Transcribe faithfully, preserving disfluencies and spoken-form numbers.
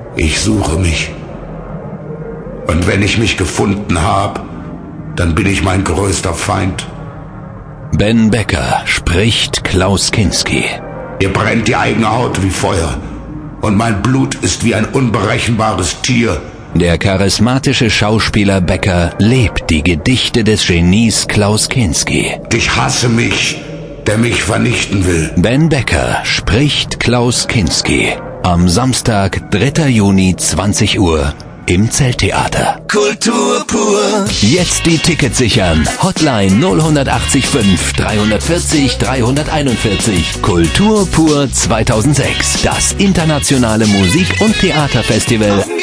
Ich suche mich. Und wenn ich mich gefunden habe, dann bin ich mein größter Feind. Ben Becker spricht Klaus Kinski. Ihr brennt die eigene Haut wie Feuer. Und mein Blut ist wie ein unberechenbares Tier. Der charismatische Schauspieler Becker lebt die Gedichte des Genies Klaus Kinski. Ich hasse mich, der mich vernichten will. Ben Becker spricht Klaus Kinski. Am Samstag, dritter Juni, zwanzig Uhr im Zelttheater. Kultur pur. Jetzt die Tickets sichern. Hotline null acht fünf, drei vier null, drei eins eins. Kultur pur zweitausendsechs. Das internationale Musik- und Theaterfestival